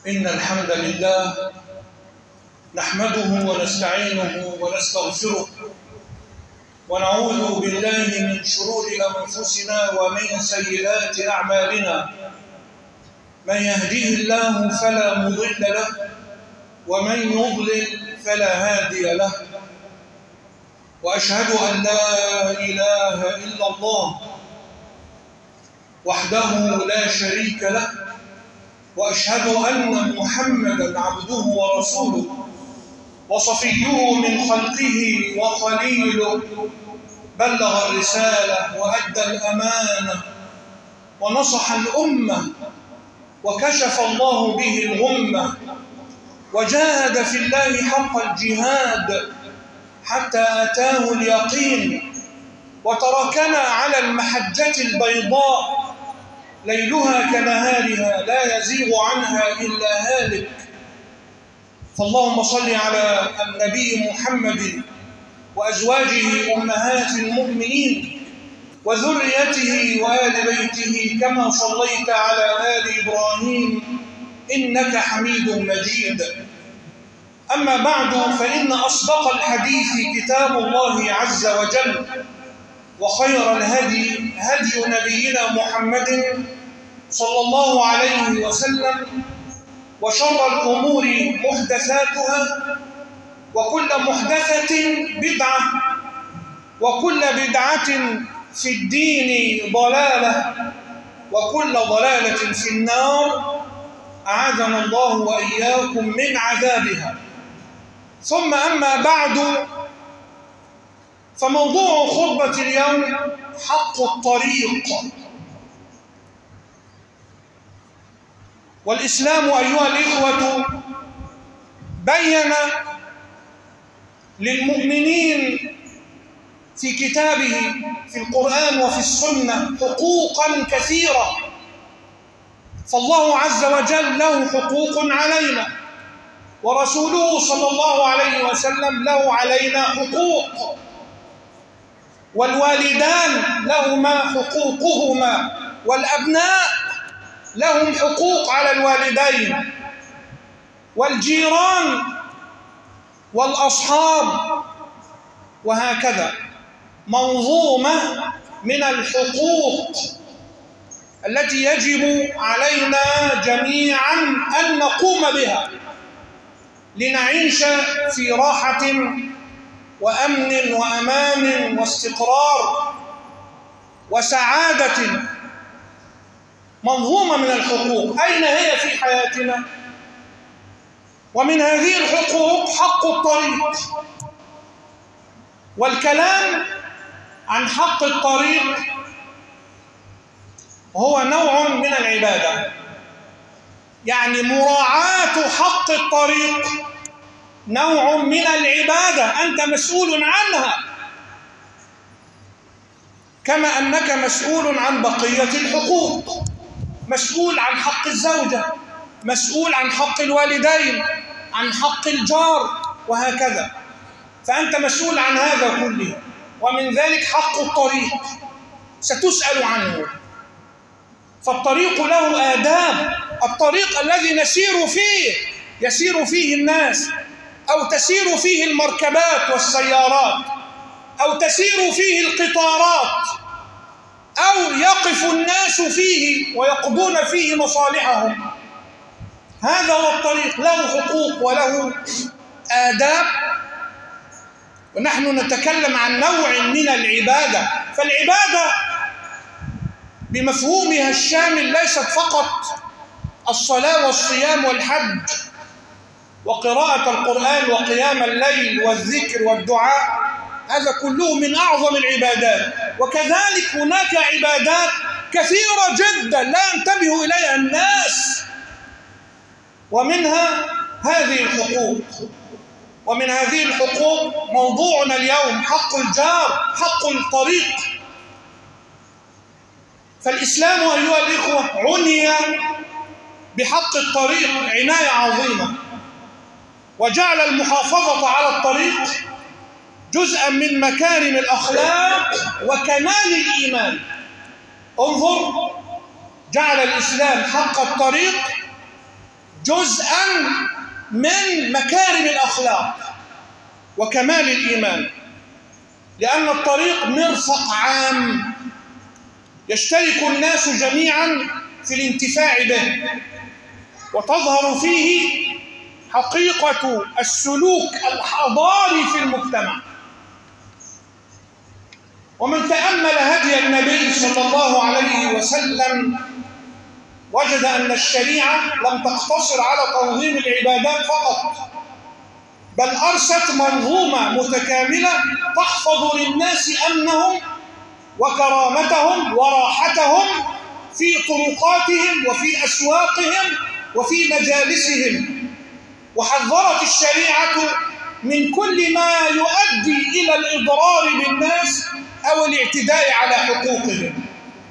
إن الحمد لله نحمده ونستعينه ونستغفره ونعوذ بالله من شرور أنفسنا ومن سيئات أعمالنا. من يهديه الله فلا مضل له ومن يضلل فلا هادي له، وأشهد أن لا إله إلا الله وحده لا شريك له، وأشهد أن محمدًا عبده ورسوله وصفيه من خلقه وخليله، بلغ الرسالة وأدى الأمانة ونصح الأمة وكشف الله به الغمة، وجاهد في الله حق الجهاد حتى أتاه اليقين، وتركنا على المحجة البيضاء ليلها كنهارها لا يزيغ عنها إلا هالك. فاللهم صل على النبي محمد وأزواجه أمهات المؤمنين وذريته وآل بيته كما صليت على آل إبراهيم إنك حميد مجيد. أما بعد، فإن أصدق الحديث كتاب الله عز وجل، وخير الهدي هدي نبينا محمد صلى الله عليه وسلم، وشر الأمور محدثاتها، وكل محدثة بدعة، وكل بدعة في الدين ضلالة، وكل ضلالة في النار، أعاذنا الله وإياكم من عذابها. ثم أما بعد، فموضوع خطبة اليوم حق الطريق. والإسلام أيها الإخوة بين للمؤمنين في كتابه في القرآن وفي السنة حقوقا كثيرة، فالله عز وجل له حقوق علينا، ورسوله صلى الله عليه وسلم له علينا حقوق، والوالدان لهما حقوقهما، والأبناء لهم حقوق على الوالدين، والجيران والأصحاب، وهكذا منظومة من الحقوق التي يجب علينا جميعا أن نقوم بها لنعيش في راحة وأمن وأمان واستقرار وسعادة. منظومة من الحقوق، أين هي في حياتنا؟ ومن هذه الحقوق حق الطريق. والكلام عن حق الطريق هو نوع من العبادة، يعني مراعاة حق الطريق نوع من العبادة أنت مسؤول عنها، كما أنك مسؤول عن بقية الحقوق، مسؤول عن حق الزوجة، مسؤول عن حق الوالدين، عن حق الجار، وهكذا. فأنت مسؤول عن هذا كله. ومن ذلك حق الطريق ستسأل عنه. فالطريق له آداب، الطريق الذي نسير فيه يسير فيه الناس، أو تسير فيه المركبات والسيارات، أو تسير فيه القطارات، أو يقف الناس فيه ويقضون فيه مصالحهم. هذا هو الطريق، له حقوق وله آداب. ونحن نتكلم عن نوع من العبادة، فالعبادة بمفهومها الشامل ليست فقط الصلاة والصيام والحج وقراءة القرآن وقيام الليل والذكر والدعاء، هذا كله من أعظم العبادات. وكذلك هناك عبادات كثيرة جدا لا ينتبه إليها الناس، ومنها هذه الحقوق. ومن هذه الحقوق موضوعنا اليوم حق الجار، حق الطريق. فالإسلام أيها الإخوة عني بحق الطريق عناية عظيمة، وجعل المحافظة على الطريق جزءا من مكارم الأخلاق وكمال الإيمان. انظر، جعل الإسلام حق الطريق جزءا من مكارم الأخلاق وكمال الإيمان، لأن الطريق مرفق عام يشترك الناس جميعا في الانتفاع به، وتظهر فيه حقيقة السلوك الحضاري في المجتمع. ومن تأمل هدي النبي صلى الله عليه وسلم وجد أن الشريعة لم تقتصر على تنظيم العبادات فقط، بل أرست منظومة متكاملة تحفظ للناس أمنهم وكرامتهم وراحتهم في طرقاتهم وفي أسواقهم وفي مجالسهم. وحذرت الشريعة من كل ما يؤدي إلى الإضرار بالناس أو الاعتداء على حقوقهم.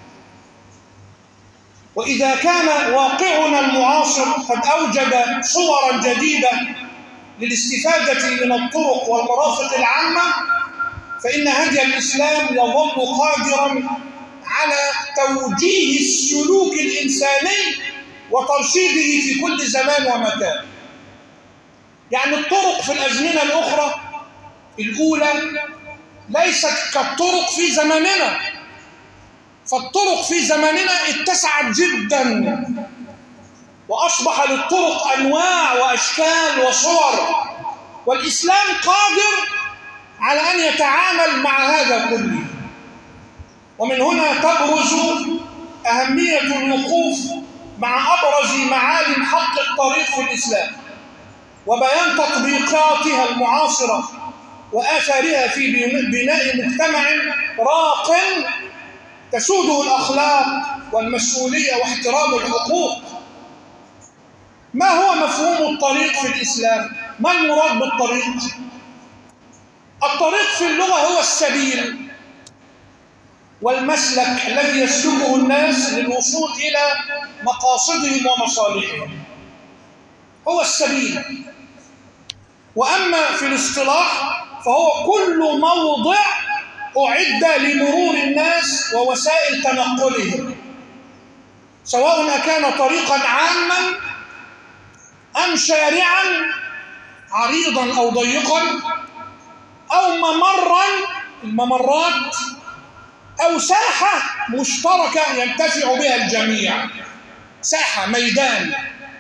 وإذا كان واقعنا المعاصر قد أوجد صورا جديدة للاستفادة من الطرق والمرافق العامة، فإن هدي الإسلام يظل قادرا على توجيه السلوك الإنساني وترشيده في كل زمان ومكان. يعني الطرق في الأزمنة الأخرى الأولى ليست كالطرق في زماننا، فالطرق في زماننا اتسعت جدا وأصبح للطرق أنواع وأشكال وصور، والإسلام قادر على أن يتعامل مع هذا كله. ومن هنا تبرز أهمية الوقوف مع أبرز معالم حق الطريق في الإسلام وبيان تطبيقاتها المعاصرة وآثارها في بناء مجتمع راق تسوده الأخلاق والمسؤولية واحترام الحقوق. ما هو مفهوم الطريق في الإسلام؟ ما المراد بالطريق؟ الطريق في اللغة هو السبيل والمسلك الذي يسلكه الناس للوصول إلى مقاصدهم ومصالحهم، هو السبيل. وأما في الاصطلاح فهو كل موضع أعد لمرور الناس ووسائل تنقلهم، سواء كان طريقا عاما أم شارعا عريضا أو ضيقا أو ممرا الممرات أو ساحة مشتركة ينتفع بها الجميع، ساحة ميدان.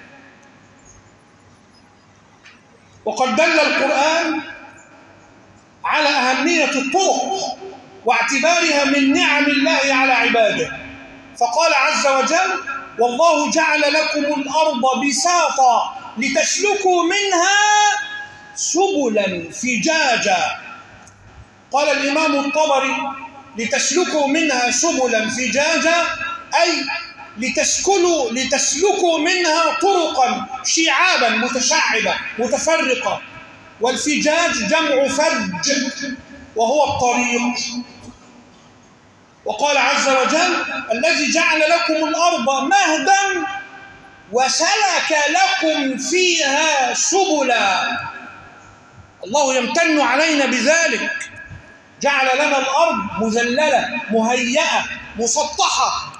وقد دل القرآن على أهمية الطرق واعتبارها من نعم الله على عباده، فقال عز وجل: والله جعل لكم الأرض بساطا لتسلكوا منها سبلا فجاجا. قال الإمام الطبري: لتسلكوا منها سبلا فجاجا أي لتسلكوا منها طرقا شعابا متشعبة متفرقة، والفجاج جمع فج وهو الطريق. وقال عز وجل: الذي جعل لكم الأرض مهدا وسلك لكم فيها سبلا. الله يمتن علينا بذلك، جعل لنا الأرض مذللة مهيئة مسطحة،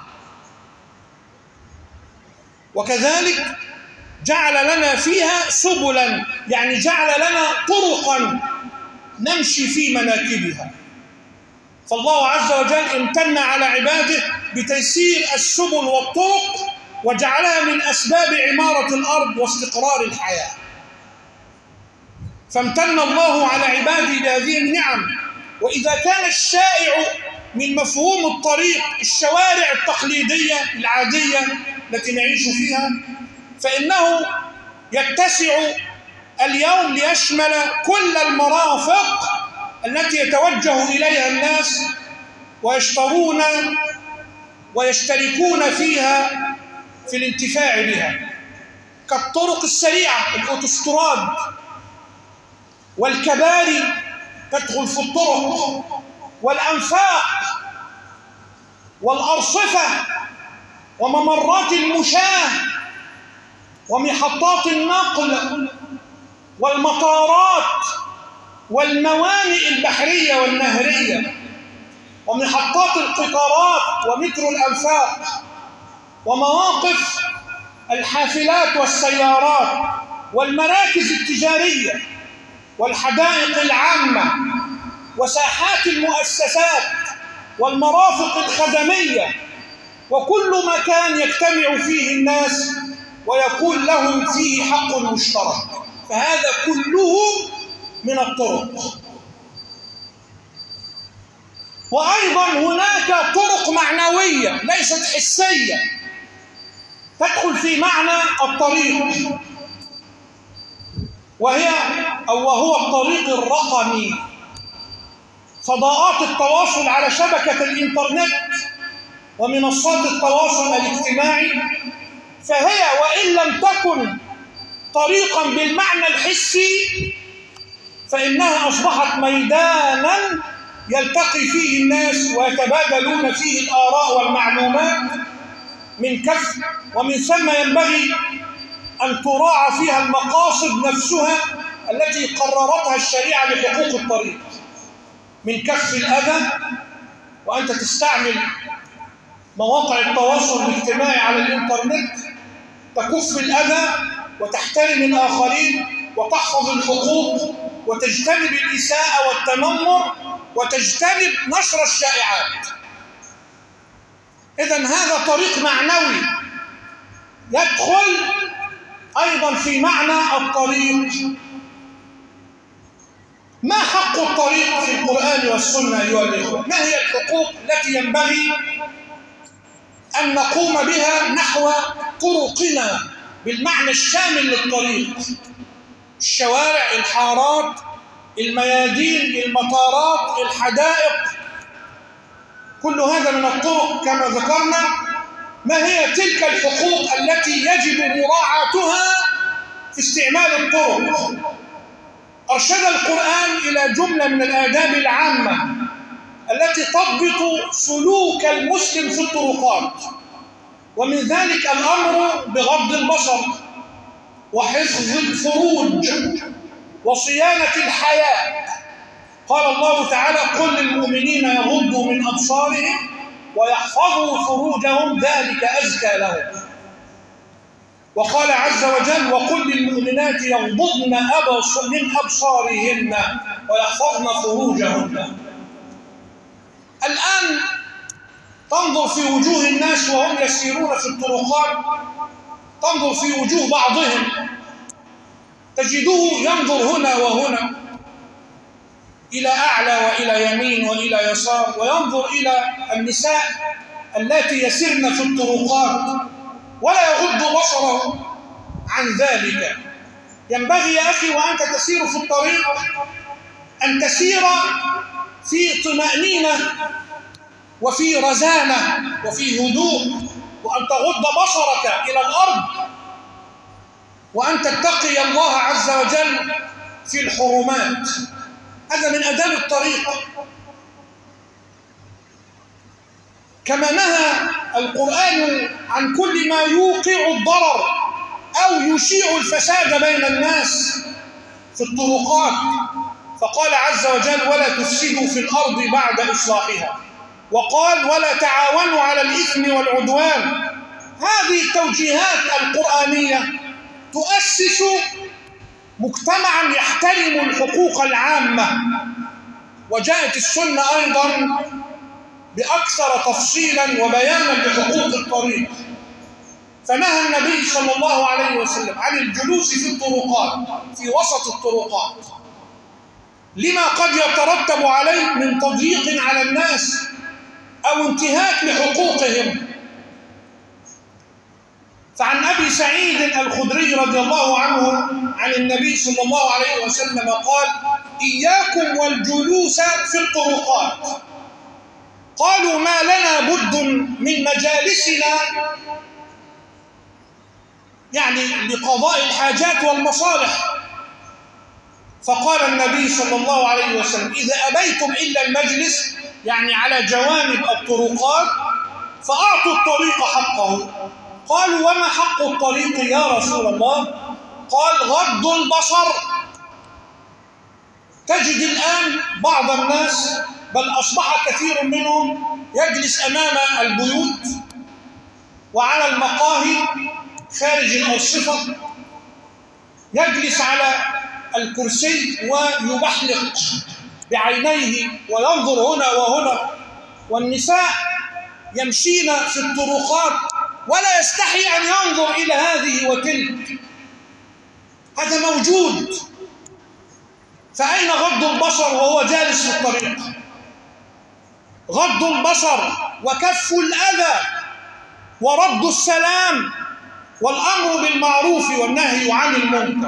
وكذلك جعل لنا فيها سبلا، يعني جعل لنا طرقا نمشي في مناكبها. فالله عز وجل امتن على عباده بتيسير السبل والطرق وجعلها من أسباب عمارة الأرض واستقرار الحياة. فامتن الله على عباده بهذه النعم. وإذا كان الشائع من مفهوم الطريق الشوارع التقليدية العادية التي نعيش فيها، فإنه يتسع اليوم ليشمل كل المرافق التي يتوجه إليها الناس ويشترون ويشتركون فيها في الانتفاع بها، كالطرق السريعة الأوتوستراد، والكباري تدخل في الطرق، والأنفاق والأرصفة وممرات المشاة ومحطات النقل والمطارات والموانئ البحرية والنهرية ومحطات القطارات ومترو الأنفاق ومواقف الحافلات والسيارات والمراكز التجارية والحدائق العامة وساحات المؤسسات والمرافق الخدمية وكل مكان يجتمع فيه الناس ويكون لهم فيه حق مشترك، فهذا كله من الطرق. وأيضا هناك طرق معنوية ليست حسية تدخل في معنى الطريق، وهو الطريق الرقمي، فضاءات التواصل على شبكة الإنترنت ومنصات التواصل الاجتماعي، فهي وإن لم تكن طريقا بالمعنى الحسي فإنها أصبحت ميدانا يلتقي فيه الناس ويتبادلون فيه الآراء والمعلومات من كف، ومن ثم ينبغي أن تراعى فيها المقاصد نفسها التي قررتها الشريعة لحقوق الطريق، من كف الأذى، وأنت تستعمل مواقع التواصل الاجتماعي على الإنترنت تكف الأذى وتحترم الآخرين وتحفظ الحقوق وتجتنب الإساءة والتنمر وتجتنب نشر الشائعات. إذن هذا طريق معنوي يدخل أيضا في معنى الطريق. ما حق الطريق في القرآن والسنة أيها الإخوة؟ ما هي الحقوق التي ينبغي أن نقوم بها نحو طرقنا بالمعنى الشامل للطريق؟ الشوارع، الحارات، الميادين، المطارات، الحدائق، كل هذا من الطرق كما ذكرنا. ما هي تلك الحقوق التي يجب مراعاتها في استعمال الطرق؟ أرشد القرآن إلى جملة من الآداب العامة التي تضبط سلوك المسلم في الطرقات، ومن ذلك الأمر بغض البصر وحفظ الفروج وصيانة الحياء. قال الله تعالى: قل للمؤمنين يغضوا من أبصارهم ويحفظوا فروجهم ذلك أزكى لهم. وقال عز وجل: وقل للمؤمنات يغضضن من أبصارهن ويحفظن فروجهن. الآن تنظر في وجوه الناس وهم يسيرون في الطرقات، تنظر في وجوه بعضهم تجده ينظر هنا وهنا إلى أعلى وإلى يمين وإلى يسار، وينظر إلى النساء التي يسرن في الطرقات ولا يغض بصره عن ذلك. ينبغي يا أخي وأنت تسير في الطريق أن تسير في طمأنينة وفي رزانة وفي هدوء، وأن تغض بصرك إلى الأرض، وأن تتقي الله عز وجل في الحرمات. هذا من آداب الطريق. كما نهى القرآن عن كل ما يوقع الضرر أو يشيع الفساد بين الناس في الطرقات، فقال عز وجل: ولا تفسدوا في الأرض بعد إصلاحها، وقال: ولا تعاونوا على الإثم والعدوان. هذه التوجيهات القرآنية تؤسس مجتمعا يحترم الحقوق العامة. وجاءت السنة أيضا بأكثر تفصيلا وبيانا لحقوق الطريق، فنهى النبي صلى الله عليه وسلم عن الجلوس في الطرقات، في وسط الطرقات، لما قد يترتب عليه من تضييق على الناس أو انتهاك لحقوقهم. فعن أبي سعيد الخدري رضي الله عنه عن النبي صلى الله عليه وسلم قال: إياكم والجلوس في الطرقات. قالوا: ما لنا بد من مجالسنا، يعني لقضاء الحاجات والمصالح. فقال النبي صلى الله عليه وسلم: إذا أبيتم إلا المجلس، يعني على جوانب الطرقات، فأعطوا الطريق حقه. قالوا: وما حق الطريق يا رسول الله؟ قال: غض البصر. تجد الآن بعض الناس، بل أصبح كثير منهم، يجلس أمام البيوت وعلى المقاهي خارج الأرصفة يجلس على الكرسي ويبحلق بعينيه وينظر هنا وهنا، والنساء يمشين في الطرقات ولا يستحي أن ينظر إلى هذه وتلك. هذا موجود. فأين غض البصر وهو جالس في الطريق؟ غض البصر وكف الأذى ورد السلام والأمر بالمعروف والنهي عن المنكر.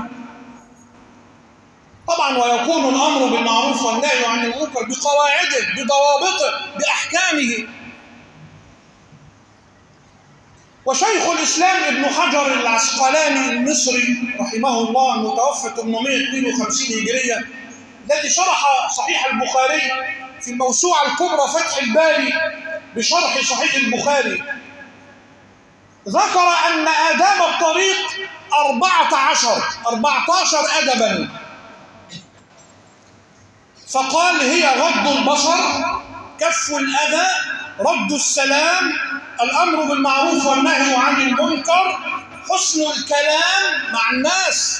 طبعا ويكون الأمر بالمعروف والنهي عن المنكر بقواعده بضوابطه بأحكامه. وشيخ الإسلام ابن حجر العسقلاني المصري رحمه الله المتوفى 852 هجرية الذي شرح صحيح البخاري في الموسوعة الكبرى فتح الباري بشرح صحيح البخاري ذكر أن آداب الطريق 14 أدبا، فقال هي غض البصر، كف الأذى، رد السلام، الأمر بالمعروف والنهي عن المنكر، حسن الكلام مع الناس،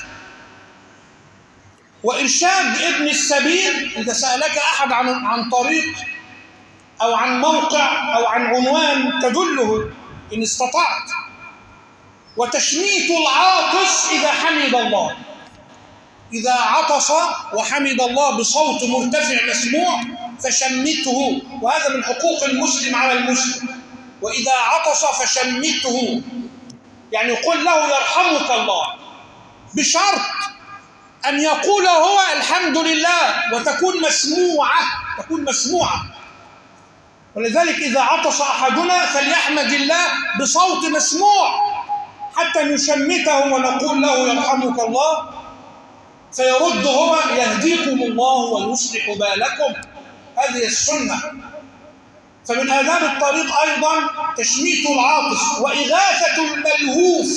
وإرشاد ابن السبيل إذا سألك أحد عن طريق أو عن موقع أو عن عنوان تدله إن استطعت، وتشميت العاطس إذا حمد الله، إذا عطس وحمد الله بصوت مرتفع مسموع فشمته، وهذا من حقوق المسلم على المسلم. وإذا عطس فشمته، يعني قل له يرحمك الله، بشرط أن يقول هو الحمد لله وتكون مسموعة. ولذلك إذا عطس أحدنا فليحمد الله بصوت مسموع حتى نشمته ونقول له يرحمك الله، فيرد هو يهديكم الله ويصلح بالكم. هذه السنة. فمن آداب الطريق أيضا تشميت العاطس وإغاثة الملهوف.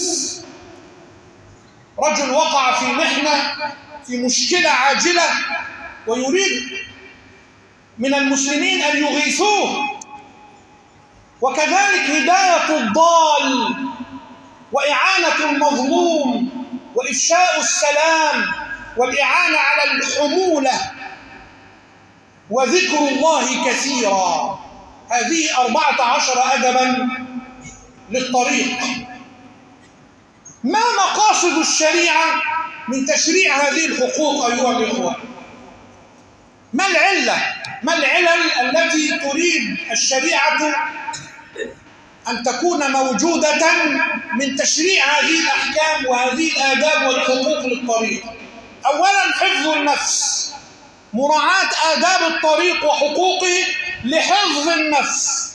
رجل وقع في محنة، في مشكلة عاجلة، ويريد من المسلمين أن يغيثوه، وكذلك هداية الضال وإعانة المظلوم وإفشاء السلام والإعانة على الحمولة وذكر الله كثيرا. هذه 14 أدبا للطريق. ما مقاصد الشريعة من تشريع هذه الحقوق أيها الإخوة؟ ما العلل التي تريد الشريعة أن تكون موجودة من تشريع هذه الأحكام وهذه الآداب والحقوق للطريق؟ أولا حفظ النفس، مراعاة آداب الطريق وحقوقه لحفظ النفس.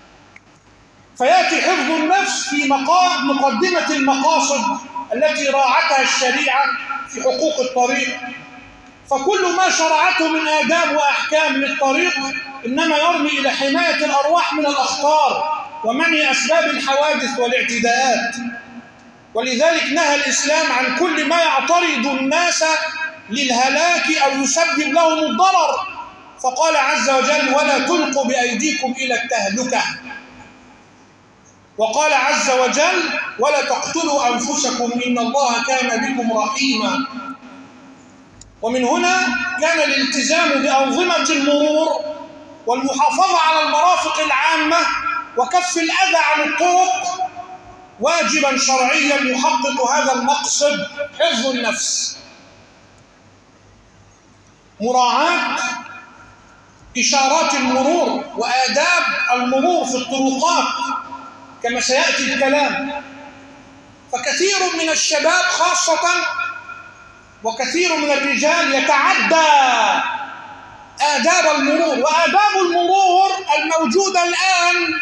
فيأتي حفظ النفس في مقدمة المقاصد التي راعتها الشريعة في حقوق الطريق. فكل ما شرعته من آداب وأحكام للطريق إنما يرمي إلى حماية الأرواح من الأخطار ومنع أسباب الحوادث والاعتداءات. ولذلك نهى الإسلام عن كل ما يعترض الناس للهلاك أو يسبب لهم الضرر، فقال عز وجل ولا تلقوا بأيديكم إلى التهلكة. وقال عز وجل ولا تقتلوا أنفسكم إن الله كان بكم رحيما. ومن هنا كان الالتزام بأنظمة المرور والمحافظة على المرافق العامة وكف الأذى عن الطرق واجبا شرعيا يحقق هذا المقصد، حفظ النفس. مراعاة إشارات المرور وآداب المرور في الطرقات كما سيأتي الكلام. فكثير من الشباب خاصة وكثير من الرجال يتعدى آداب المرور، وآداب المرور الموجودة الآن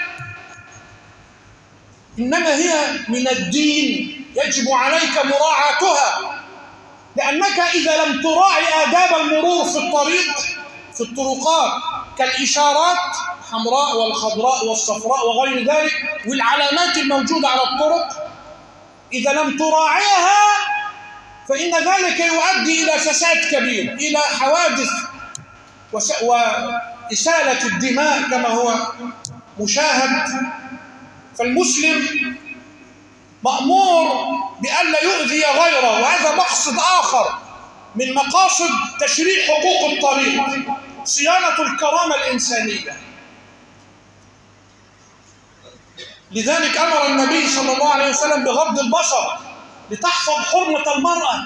إنما هي من الدين، يجب عليك مراعاتها، لأنك إذا لم تراعي آداب المرور في الطريق في الطرقات كالإشارات الحمراء والخضراء والصفراء وغير ذلك والعلامات الموجودة على الطرق، إذا لم تراعيها فإن ذلك يؤدي إلى فساد كبير، إلى حوادث وإسالة الدماء كما هو مشاهد. فالمسلم مأمور بألا يؤذي غيره، وهذا مقصد آخر من مقاصد تشريع حقوق الطريق، صيانة الكرامة الإنسانية. لذلك أمر النبي صلى الله عليه وسلم بغض البصر لتحفظ حرمة المرأة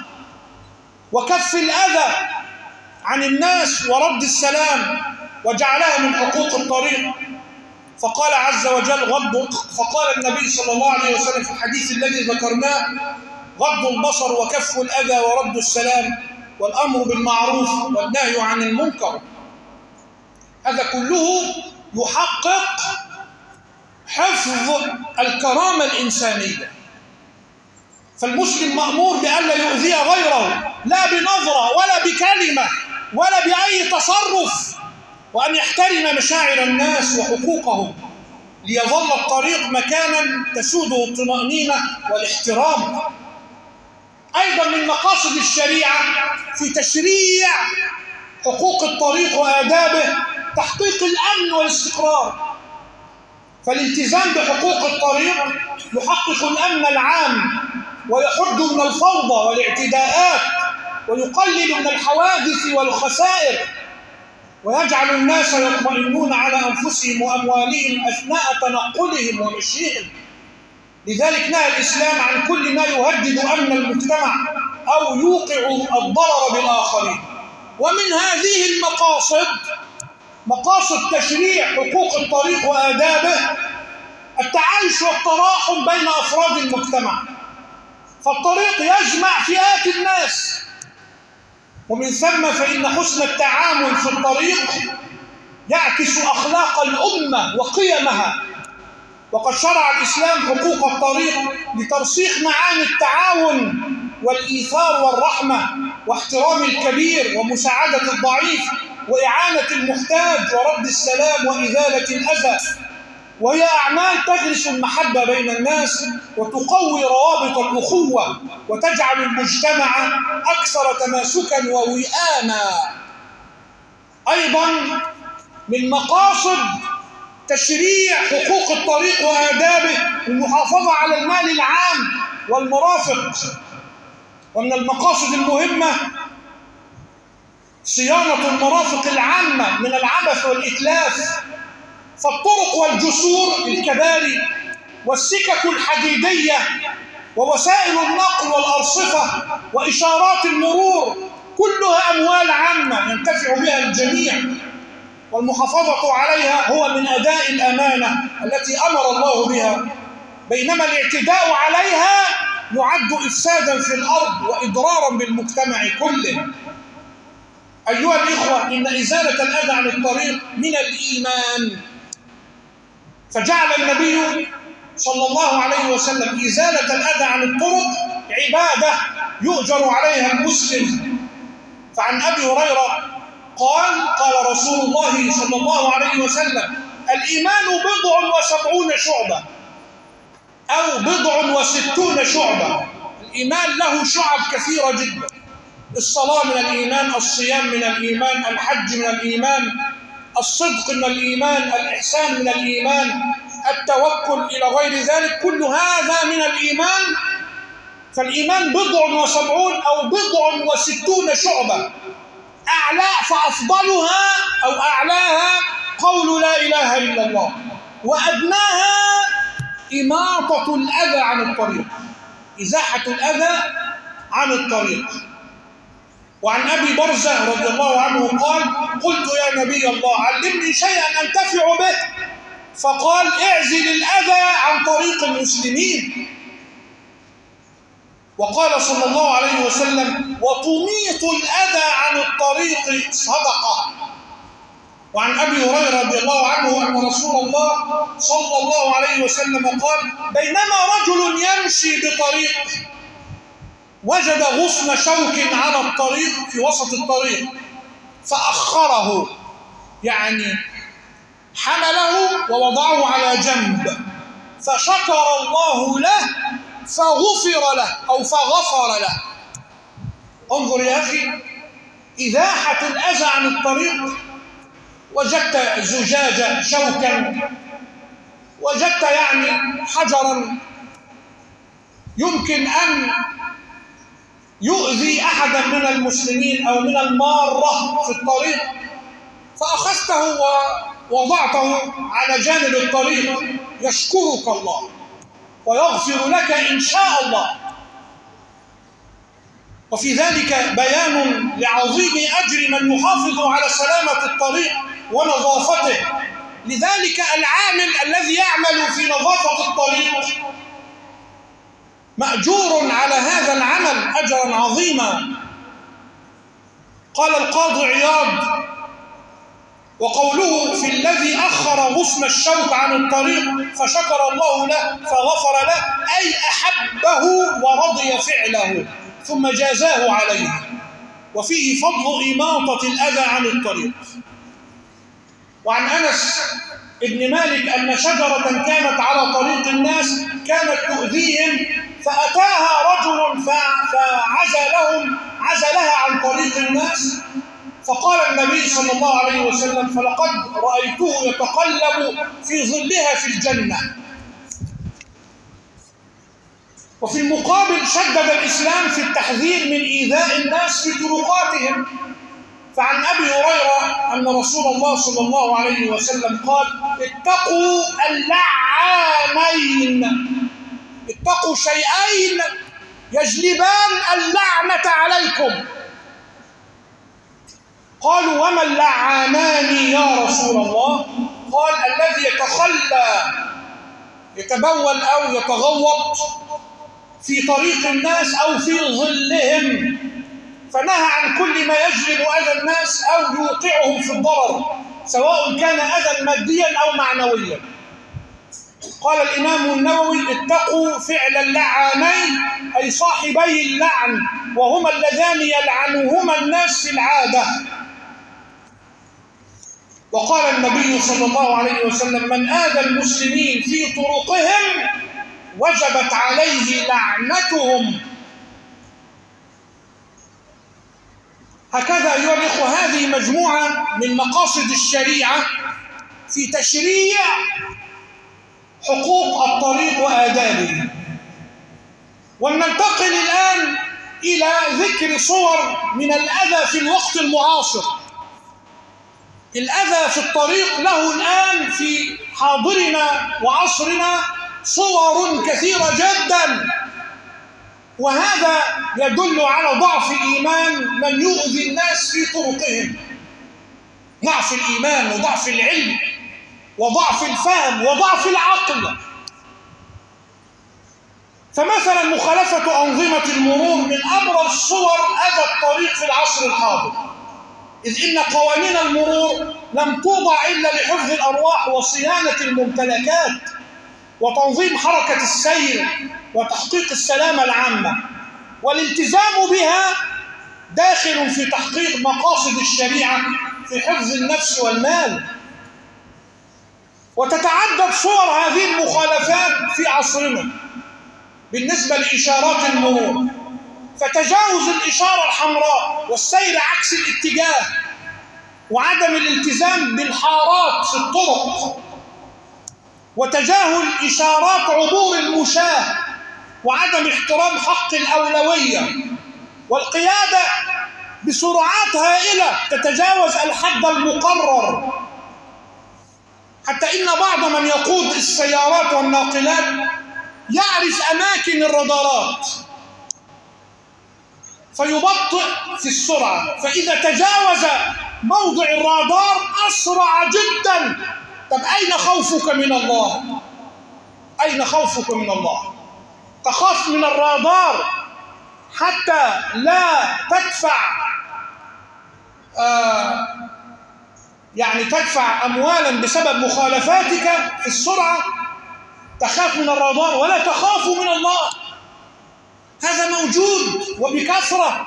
وكف الأذى عن الناس ورد السلام، وجعلها من حقوق الطريق. فقال عز وجل فقال النبي صلى الله عليه وسلم في الحديث الذي ذكرناه: غض البصر وكف الأذى ورد السلام والأمر بالمعروف والنهي عن المنكر. هذا كله يحقق حفظ الكرامة الإنسانية. فالمسلم مأمور بألا يؤذي غيره، لا بنظرة ولا بكلمة ولا بأي تصرف، وأن يحترم مشاعر الناس وحقوقهم، ليظل الطريق مكانا تسوده الطمأنينة والاحترام. أيضا من مقاصد الشريعة في تشريع حقوق الطريق وآدابه تحقيق الأمن والاستقرار. فالالتزام بحقوق الطريق يحقق الأمن العام، ويحد من الفوضى والاعتداءات، ويقلل من الحوادث والخسائر، ويجعل الناس يطمئنون على أنفسهم وأموالهم أثناء تنقلهم ومشيهم. لذلك نهى الإسلام عن كل ما يهدد أمن المجتمع أو يوقع الضرر بالآخرين. ومن هذه المقاصد مقاصد تشريع حقوق الطريق وآدابه التعايش والتراحم بين أفراد المجتمع. فالطريق يجمع فئات الناس، ومن ثم فإن حسن التعامل في الطريق يعكس أخلاق الأمة وقيمها. وقد شرع الإسلام حقوق الطريق لترسيخ معاني التعاون والإيثار والرحمة واحترام الكبير ومساعدة الضعيف وإعانة المحتاج ورد السلام وإزالة الأذى، وهي أعمال تغرس المحبة بين الناس وتقوي روابط الأخوة وتجعل المجتمع أكثر تماسكا ووئاما. أيضا من مقاصد تشريع حقوق الطريق وآدابه المحافظة على المال العام والمرافق. ومن المقاصد المهمة صيانة المرافق العامة من العبث والإتلاف. فالطرق والجسور الكباري والسكك الحديدية ووسائل النقل والأرصفة وإشارات المرور كلها أموال عامة ينتفع بها الجميع، والمحافظة عليها هو من أداء الأمانة التي أمر الله بها، بينما الاعتداء عليها يعد إفسادا في الأرض وإضرارا بالمجتمع كله. أيها الإخوة، إن إزالة الأذى عن الطريق من الإيمان، فجعل النبي صلى الله عليه وسلم إزالة الأذى عن الطرق عبادة يؤجر عليها المسلم. فعن أبي هريرة قال رسول الله صلى الله عليه وسلم: الإيمان 70 شعبة أو 60 شعبة. الإيمان له شعب كثيرة جدا: الصلاة من الإيمان، الصيام من الإيمان، الحج من الإيمان، الصدق من الإيمان، الإحسان من الإيمان، التوكل إلى غير ذلك، كل هذا من الإيمان. فالإيمان 70 أو 60 شعبة، فأفضلها أو أعلاها قول لا إله إلا الله، وأدناها إماطة الأذى عن الطريق، إزاحة الأذى عن الطريق. وعن أبي برزة رضي الله عنه قال: قلت يا نبي الله علمني شيئا أنتفع به، فقال: اعزل الأذى عن طريق المسلمين. وقال صلى الله عليه وسلم: وتميط الأذى عن الطريق صدقة. وعن أبي هريرة رضي الله عنه أن رسول الله صلى الله عليه وسلم قال: بينما رجل يمشي بطريق وجد غصن شوك على الطريق في وسط الطريق فأخره، يعني حمله ووضعه على جنب، فشكر الله له فغفر له أو فغفر له. انظر يا أخي، إزاحة الأذى عن الطريق. وجدت زجاجة، شوكا، وجدت يعني حجرا، يمكن أن يؤذي أحدا من المسلمين أو من المارة في الطريق، فأخذته ووضعته على جانب الطريق، يشكرك الله ويغفر لك إن شاء الله. وفي ذلك بيان لعظيم أجر من يحافظ على سلامة الطريق ونظافته. لذلك العامل الذي يعمل في نظافة الطريق مأجور على هذا العمل أجرا عظيما. قال القاضي عياض: وقوله في الذي أخر غصن الشوك عن الطريق فشكر الله له فغفر له، أي أحبه ورضي فعله ثم جازاه عليه، وفيه فضل إماطة الأذى عن الطريق. وعن أنس ابن مالك أن شجرة كانت على طريق الناس كانت تؤذيهم، فأتاها رجل فعزلها عن طريق الناس، فقال النبي صلى الله عليه وسلم: فلقد رأيته يتقلب في ظلها في الجنة. وفي المقابل شدد الإسلام في التحذير من إيذاء الناس في طرقاتهم. فعن أبي هريرة أن رسول الله صلى الله عليه وسلم قال: اتقوا اللعانين، اتقوا شيئين يجلبان اللعنة عليكم. قالوا: وما اللعانان يا رسول الله؟ قال: الذي يتبول أو يتغوط في طريق الناس أو في ظلهم، فنهى عن كل ما يجلب أذى الناس أو يوقعهم في الضرر، سواء كان أذى ماديا أو معنويا. قال الإمام النووي: اتقوا فعل اللعانين، أي صاحبي اللعن، وهما اللذان يلعنهما الناس في العادة. وقال النبي صلى الله عليه وسلم: من آذى المسلمين في طرقهم وجبت عليه لعنتهم. هكذا أيها الإخوة، هذه مجموعة من مقاصد الشريعة في تشريع حقوق الطريق وآدابه. ولننتقل الآن إلى ذكر صور من الأذى في الوقت المعاصر. الأذى في الطريق له الآن في حاضرنا وعصرنا صور كثيرة جدا، وهذا يدل على ضعف إيمان من يؤذي الناس في طرقهم، ضعف الإيمان وضعف العلم وضعف الفهم وضعف العقل. فمثلا مخالفة أنظمة المرور من أبرز صور أذى الطريق في العصر الحاضر، إذ إن قوانين المرور لم توضع إلا لحفظ الأرواح وصيانة الممتلكات وتنظيم حركة السير وتحقيق السلامة العامة، والالتزام بها داخل في تحقيق مقاصد الشريعة في حفظ النفس والمال. وتتعدد صور هذه المخالفات في عصرنا بالنسبة لإشارات المرور، فتجاوز الإشارة الحمراء والسير عكس الاتجاه وعدم الالتزام بالحارات في الطرق وتجاهل إشارات عبور المشاة وعدم احترام حق الأولوية والقيادة بسرعات هائلة تتجاوز الحد المقرر، حتى إن بعض من يقود السيارات والناقلات يعرف أماكن الرادارات فيبطئ في السرعة، فإذا تجاوز موضع الرادار أسرع جدا. طب أين خوفك من الله؟ أين خوفك من الله؟ تخاف من الرادار حتى لا تدفع تدفع أموالا بسبب مخالفاتك في السرعة. تخاف من الرادار ولا تخاف من الله، هذا موجود وبكثرة.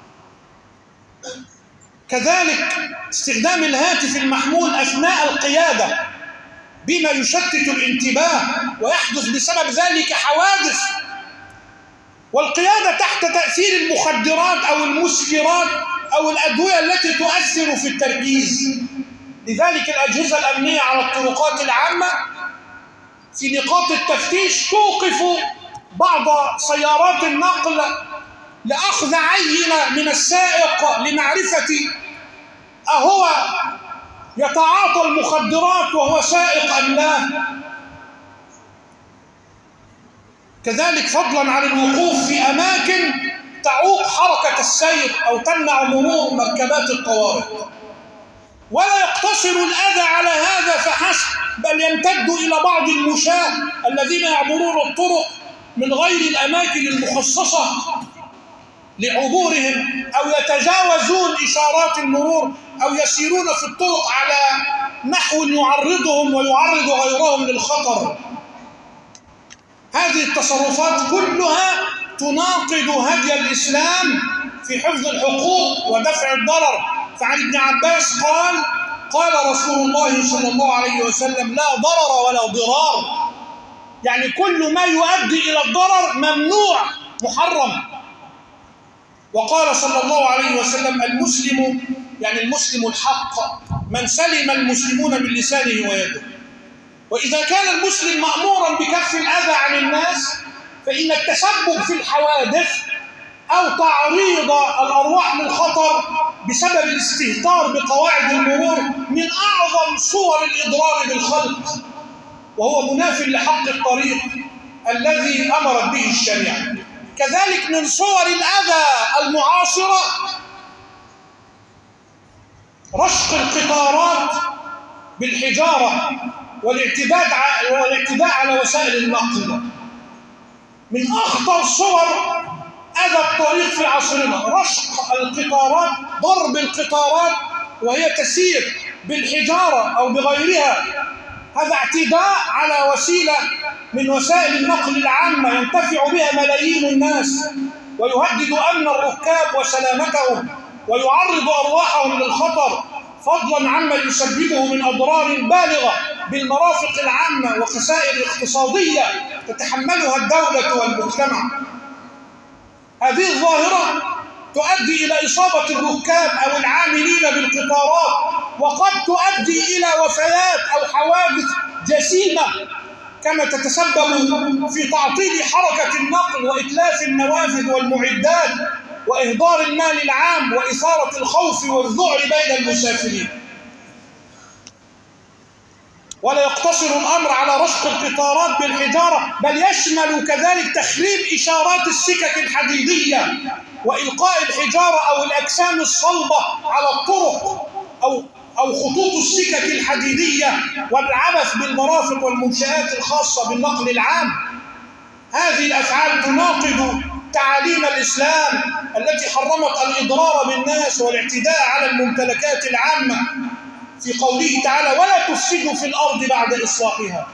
كذلك استخدام الهاتف المحمول أثناء القيادة بما يشتت الانتباه ويحدث بسبب ذلك حوادث، والقيادة تحت تأثير المخدرات أو المسكرات أو الأدوية التي تؤثر في التركيز. لذلك الأجهزة الأمنية على الطرقات العامة في نقاط التفتيش توقف بعض سيارات النقل لأخذ عينة من السائق لمعرفة أهو يتعاطى المخدرات وهو سائق أم لا. كذلك فضلا عن الوقوف في أماكن تعوق حركة السير أو تمنع مرور مركبات الطوارئ. ولا يقتصر الأذى على هذا فحسب، بل يمتد إلى بعض المشاة الذين يعبرون الطرق من غير الأماكن المخصصة لعبورهم، أو يتجاوزون إشارات المرور، أو يسيرون في الطرق على نحو يعرضهم ويعرض غيرهم للخطر. هذه التصرفات كلها تناقض هدي الإسلام في حفظ الحقوق ودفع الضرر. فعن ابن عباس قال رسول الله صلى الله عليه وسلم: لا ضرر ولا ضرار، يعني كل ما يؤدي إلى الضرر ممنوع محرم. وقال صلى الله عليه وسلم: المسلم، يعني المسلم الحق، من سلم المسلمون من لسانه ويده. وإذا كان المسلم مأمورا بكف الأذى عن الناس، فإن التسبب في الحوادث أو تعريض الأرواح للخطر بسبب الاستهتار بقواعد المرور من أعظم صور الإضرار بالخلق، وهو مناف لحق الطريق الذي أمرت به الشريعة. كذلك من صور الأذى المعاصرة رشق القطارات بالحجارة والاعتداء على وسائل النقل. من أخطر صور أذى الطريق في عصرنا رشق القطارات، ضرب القطارات وهي تسير بالحجارة أو بغيرها. هذا اعتداء على وسيلة من وسائل النقل العامة ينتفع بها ملايين الناس، ويهدد أمن الركاب وسلامتهم، ويعرض أرواحهم للخطر، فضلا عما يسببه من أضرار بالغة بالمرافق العامة وخسائر اقتصادية تتحملها الدولة والمجتمع. هذه الظاهرة تؤدي إلى إصابة الركاب أو العاملين بالقطارات، وقد تؤدي إلى وفيات أو حوادث جسيمة، كما تتسبب في تعطيل حركة النقل وإتلاف النوافذ والمعدات وإهدار المال العام وإثارة الخوف والذعر بين المسافرين. ولا يقتصر الأمر على رشق القطارات بالحجارة، بل يشمل كذلك تخريب إشارات السكك الحديدية وإلقاء الحجارة أو الأجسام الصلبة على الطرق أو خطوط السكك الحديدية، والعبث بالمرافق والمنشآت الخاصة بالنقل العام. هذه الأفعال تناقض تعاليم الإسلام التي حرمت الإضرار بالناس والاعتداء على الممتلكات العامة في قوله تعالى: ولا تفسدوا في الأرض بعد إصلاحها.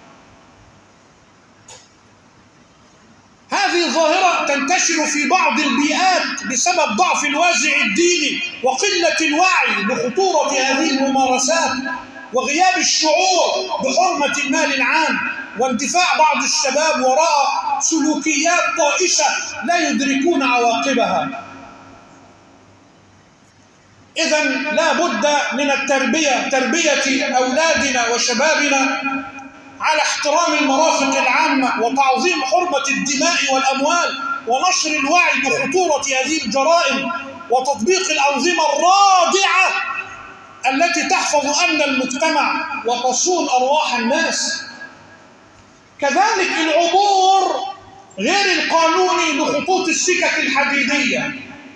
هذه ظاهرة تنتشر في بعض البيئات بسبب ضعف الوازع الديني وقلة الوعي بخطورة هذه الممارسات وغياب الشعور بحرمة المال العام، واندفاع بعض الشباب وراء سلوكيات طائشة لا يدركون عواقبها. إذن لا بد من تربية أولادنا وشبابنا على احترام المرافق العامة وتعظيم حرمة الدماء والأموال، ونشر الوعي بخطورة هذه الجرائم، وتطبيق الأنظمة الرادعة التي تحفظ أمن المجتمع وتصون أرواح الناس. كذلك العبور غير القانوني لخطوط السكك الحديدية،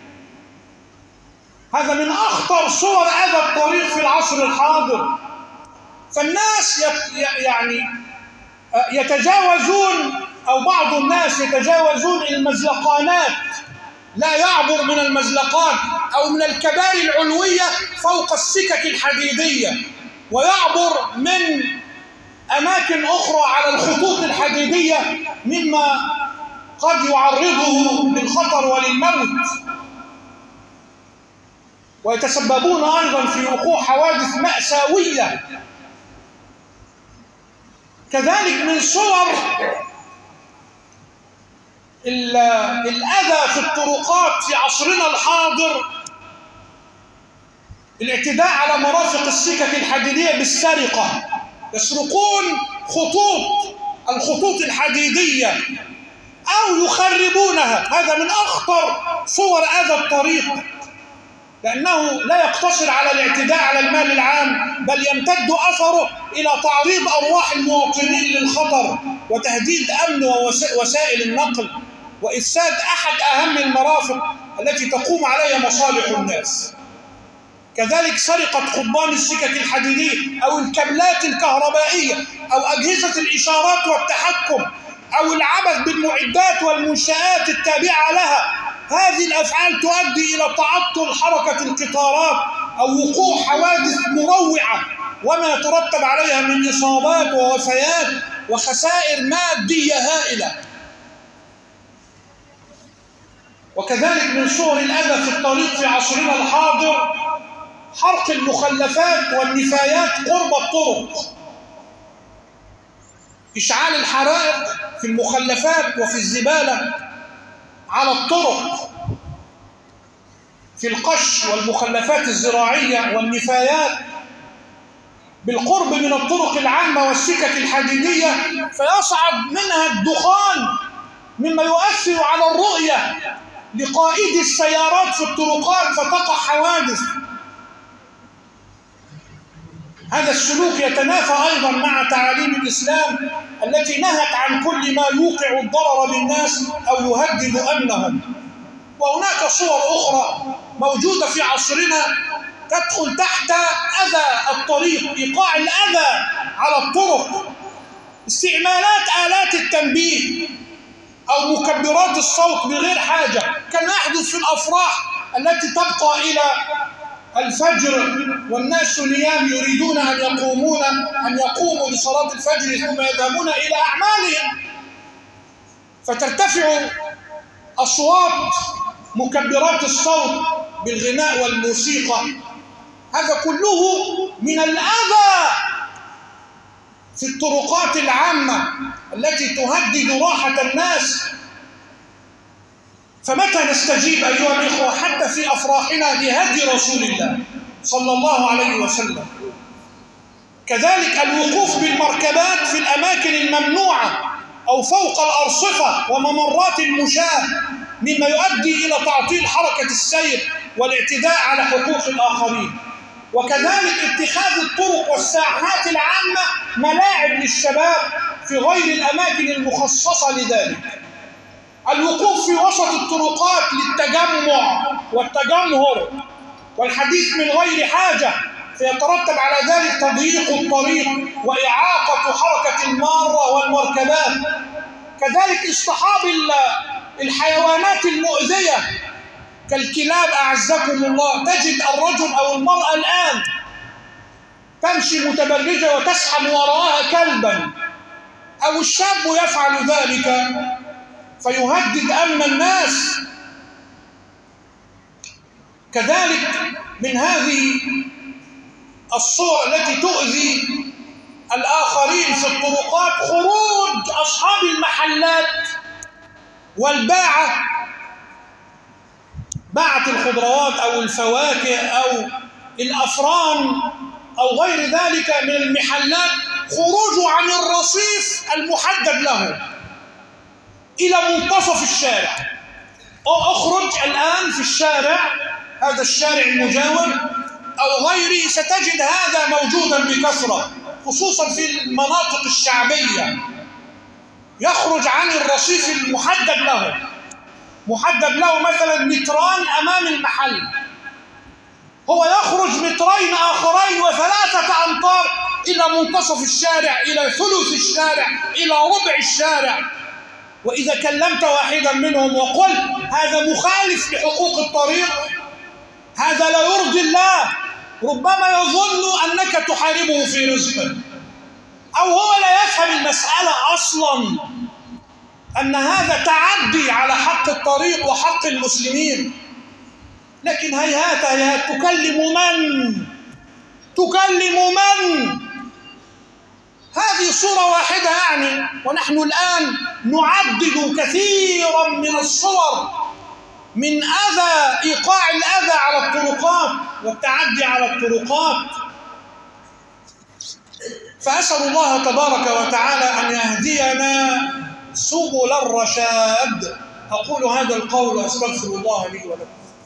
هذا من أخطر صور أذى الطريق في العصر الحاضر. فالناس يتجاوزون، أو بعض الناس يتجاوزون المزلقانات، لا يعبر من المزلقات أو من الكباري العلوية فوق السكك الحديدية، ويعبر من أماكن أخرى على الخطوط الحديدية، مما قد يعرضه للخطر وللموت، ويتسببون أيضا في وقوع حوادث مأساوية. كذلك من صور الأذى في الطرقات في عصرنا الحاضر الاعتداء على مرافق السكك الحديدية بالسرقة. يسرقون الخطوط الحديدية أو يخربونها. هذا من أخطر صور أذى الطريق، لأنه لا يقتصر على الاعتداء على المال العام، بل يمتد أثره إلى تعريض أرواح المواطنين للخطر وتهديد أمن وسائل النقل وإفساد أحد أهم المرافق التي تقوم عليها مصالح الناس. كذلك سرقة قضبان السكك الحديدية أو الكابلات الكهربائية أو أجهزة الإشارات والتحكم أو العبث بالمعدات والمنشآت التابعة لها. هذه الأفعال تؤدي إلى تعطل حركة القطارات أو وقوع حوادث مروعة وما يترتب عليها من إصابات ووفيات وخسائر مادية هائلة. وكذلك من صور الأذى في الطريق في عصرنا الحاضر حرق المخلفات والنفايات قرب الطرق، إشعال الحرائق في المخلفات وفي الزبالة على الطرق، في القش والمخلفات الزراعية والنفايات بالقرب من الطرق العامة والسكك الحديدية، فيصعد منها الدخان مما يؤثر على الرؤية لقائدي السيارات في الطرقات فتقع حوادث. هذا السلوك يتنافى أيضا مع تعاليم الإسلام التي نهت عن كل ما يوقع الضرر بالناس أو يهدد أمنهم. وهناك صور أخرى موجودة في عصرنا تدخل تحت أذى الطريق، إيقاع الأذى على الطرق، استعمالات آلات التنبيه أو مكبرات الصوت بغير حاجة، كما يحدث في الأفراح التي تبقى إلى الفجر والناس نيام يريدون أن يقوموا لصلاة الفجر ثم يذهبون إلى أعمالهم، فترتفع أصوات مكبرات الصوت بالغناء والموسيقى. هذا كله من الأذى في الطرقات العامة التي تهدد راحة الناس. فمتى نستجيب أيها الإخوة حتى في أفراحنا لهدي رسول الله صلى الله عليه وسلم؟ كذلك الوقوف بالمركبات في الأماكن الممنوعة أو فوق الأرصفة وممرات المشاة مما يؤدي إلى تعطيل حركة السير والاعتداء على حقوق الآخرين. وكذلك اتخاذ الطرق والساحات العامة ملاعب للشباب في غير الأماكن المخصصة لذلك. الوقوف في وسط الطرقات للتجمع والتجمهر والحديث من غير حاجة، فيترتب على ذلك تضييق الطريق وإعاقة حركة المارة والمركبات. كذلك اصطحاب الحيوانات المؤذية كالكلاب أعزكم الله. تجد الرجل أو المرأة الآن تمشي متبرجة وتسحب وراءها كلبا، أو الشاب يفعل ذلك فيهدد أمن الناس. كذلك من هذه الصور التي تؤذي الآخرين في الطرقات خروج أصحاب المحلات والباعة، باعة الخضروات أو الفواكه أو الأفران أو غير ذلك من المحلات، خروجوا عن الرصيف المحدد له إلى منتصف الشارع. أخرج الآن في الشارع، هذا الشارع المجاور أو غيره، ستجد هذا موجودا بكثرة خصوصا في المناطق الشعبية. يخرج عن الرصيف المحدد له، محدد له مثلا متران أمام المحل، هو يخرج مترين آخرين وثلاثة أمتار إلى منتصف الشارع، إلى ثلث الشارع، إلى ربع الشارع. وإذا كلمت واحدا منهم وقلت هذا مخالف لحقوق الطريق، هذا لا يرضي الله، ربما يظن أنك تحاربه في رزقه، أو هو لا يفهم المسألة أصلا أن هذا تعدي على حق الطريق وحق المسلمين. لكن هيهات هيهات، تكلم من؟ هذه صورة واحدة يعني، ونحن الآن نعدد كثيرا من الصور من أذى، إيقاع الأذى على الطرقات والتعدي على الطرقات. فأسأل الله تبارك وتعالى أن يهدينا سبل الرشاد. أقول هذا القول وأستغفر الله لي ولكم.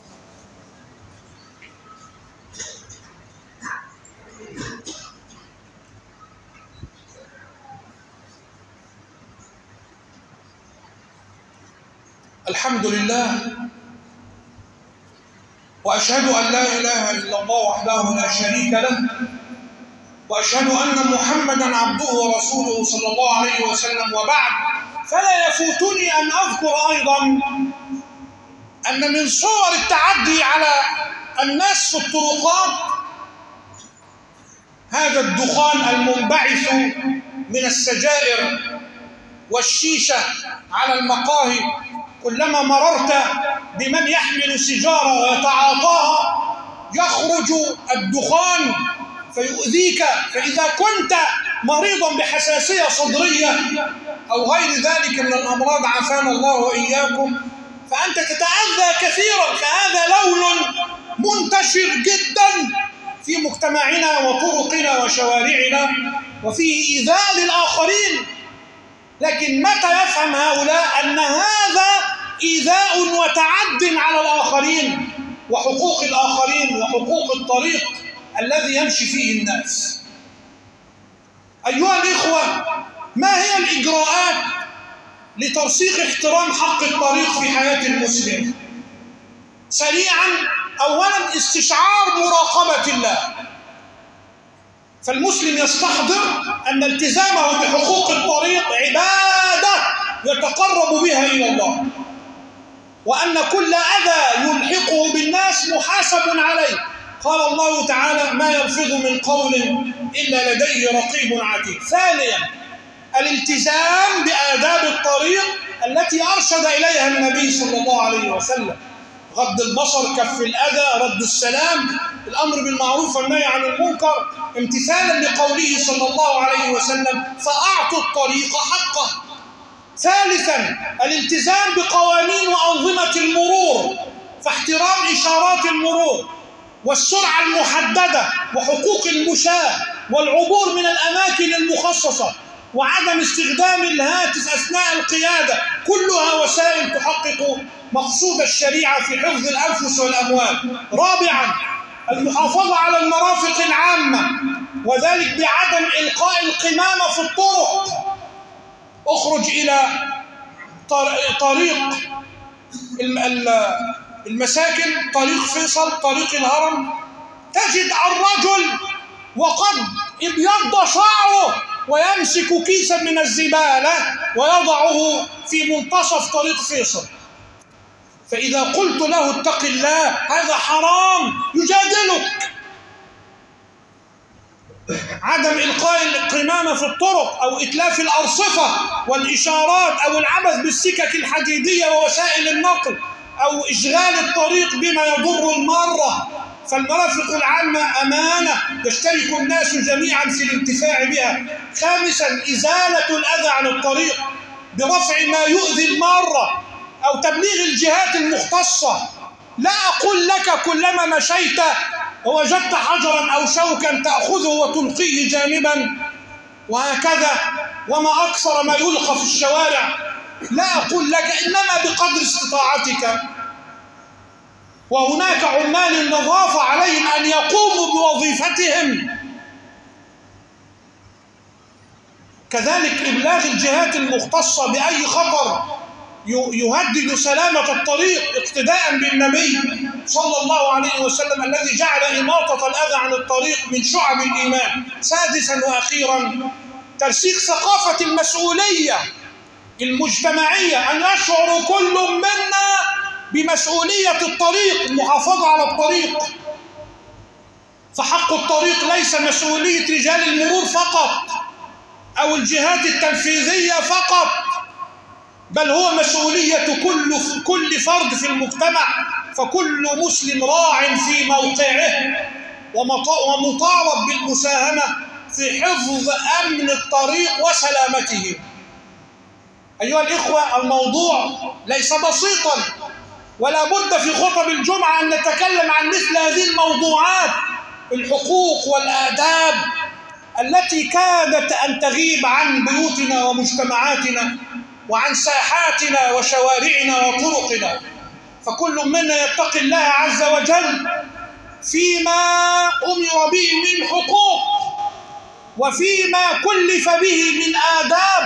الحمد لله، وأشهد أن لا إله إلا الله وحده لا شريك له، وأشهد أن محمدًا عبده ورسوله صلى الله عليه وسلم. وبعد، فلا يفوتني أن أذكر أيضًا أن من صور التعدي على الناس في الطرقات هذا الدخان المنبعث من السجائر والشيشة على المقاهي. كلما مررت بمن يحمل سيجارة ويتعاطاها يخرج الدخان فيؤذيك، فإذا كنت مريضا بحساسية صدرية أو غير ذلك من الأمراض عافانا الله وإياكم فأنت تتأذى كثيرا. فهذا لون منتشر جدا في مجتمعنا وطرقنا وشوارعنا وفيه إيذاء للآخرين. لكن متى يفهم هؤلاء أن هذا إيذاء وتعد على الآخرين وحقوق الآخرين وحقوق الطريق الذي يمشي فيه الناس؟ أيها الإخوة، ما هي الإجراءات لترسيخ احترام حق الطريق في حياة المسلم؟ سريعا، أولا استشعار مراقبة الله. فالمسلم يستحضر أن التزامه بحقوق الطريق عبادة يتقرب بها إلى الله، وأن كل أذى يلحقه بالناس محاسب عليه. قال الله تعالى: ما يلفظ من قول إلا لديه رقيب عتيد. ثانيا، الالتزام بآداب الطريق التي أرشد إليها النبي صلى الله عليه وسلم: غض البصر، كف الأذى، رد السلام، الأمر بالمعروف والنهي عن المنكر، امتثالا لقوله صلى الله عليه وسلم: فأعطوا الطريق حقه. ثالثا، الالتزام بقوانين وأنظمة المرور، فاحترام إشارات المرور والسرعة المحددة وحقوق المشاة والعبور من الأماكن المخصصة وعدم استخدام الهاتف أثناء القيادة، كلها وسائل تحقق مقصود الشريعة في حفظ الأنفس والأموال. رابعا، المحافظة على المرافق العامة، وذلك بعدم إلقاء القمامة في الطرق. اخرج إلى طريق المساكن، طريق فيصل، طريق الهرم، تجد الرجل وقد ابيض شعره ويمسك كيسا من الزبالة ويضعه في منتصف طريق فيصل. فإذا قلت له اتق الله هذا حرام يجادلك. عدم إلقاء القمامة في الطرق أو إتلاف الأرصفة والإشارات أو العبث بالسكك الحديدية ووسائل النقل أو إشغال الطريق بما يضر المارة. فالمرافق العامة أمانة يشترك الناس جميعا في الانتفاع بها. خامسا، إزالة الأذى عن الطريق برفع ما يؤذي المارة أو تبليغ الجهات المختصة. لا أقول لك كلما مشيت ووجدت حجرا أو شوكا تأخذه وتلقيه جانبا وهكذا، وما أكثر ما يلقى في الشوارع. لا أقول لك، إنما بقدر استطاعتك. وهناك عمال النظافة عليهم أن يقوموا بوظيفتهم. كذلك إبلاغ الجهات المختصة بأي خطر يهدد سلامة الطريق اقتداء بالنبي صلى الله عليه وسلم الذي جعل إماطة الأذى عن الطريق من شعب الإيمان. سادسا وأخيرا، ترسيخ ثقافة المسؤولية المجتمعية، أن يشعر كل منا بمسؤولية الطريق، المحافظة على الطريق. فحق الطريق ليس مسؤولية رجال المرور فقط أو الجهات التنفيذية فقط، بل هو مسؤولية كل فرد في المجتمع. فكل مسلم راع في موقعه ومطالب بالمساهمة في حفظ أمن الطريق وسلامته. أيها الإخوة، الموضوع ليس بسيطا، ولا بد في خطب الجمعة أن نتكلم عن مثل هذه الموضوعات، الحقوق والآداب التي كادت أن تغيب عن بيوتنا ومجتمعاتنا وعن ساحاتنا وشوارعنا وطرقنا، فكل منا يتقي الله عز وجل فيما أمر به من حقوق وفيما كلف به من آداب.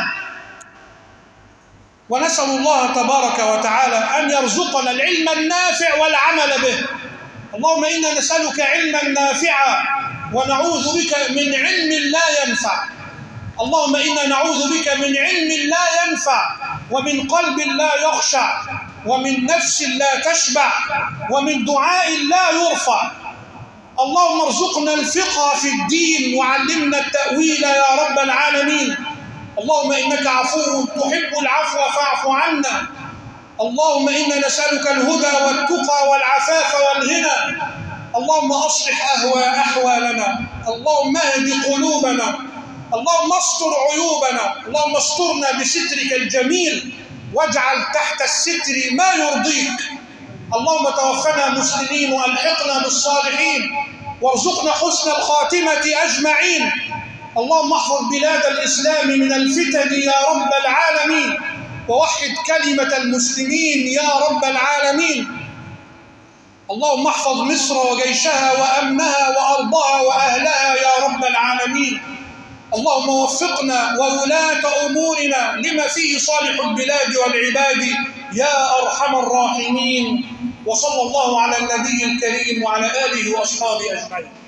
ونسأل الله تبارك وتعالى أن يرزقنا العلم النافع والعمل به. اللهم إنا نسألك علما نافعا ونعوذ بك من علم لا ينفع. اللهم إنا نعوذ بك من علم لا ينفع، ومن قلب لا يخشع، ومن نفس لا تشبع، ومن دعاء لا يرفع. اللهم ارزقنا الفقه في الدين وعلمنا التأويل يا رب العالمين. اللهم إنك عفو تحب العفو فاعف عنا. اللهم إنا نسألك الهدى والتقى والعفاف والغنى. اللهم أصلح أحوالنا. اللهم اهد قلوبنا. اللهم استر عيوبنا. اللهم استرنا بسترك الجميل واجعل تحت الستر ما يرضيك. اللهم توفنا مسلمين والحقنا بالصالحين وارزقنا حسن الخاتمة أجمعين. اللهم احفظ بلاد الإسلام من الفتن يا رب العالمين، ووحد كلمة المسلمين يا رب العالمين. اللهم احفظ مصر وجيشها وأمنها وأرضها وأهلها يا رب العالمين. اللهم وفقنا وولاة أمورنا لما فيه صالح البلاد والعباد يا أرحم الراحمين. وصلى الله على النبي الكريم وعلى آله وأصحابه أجمعين.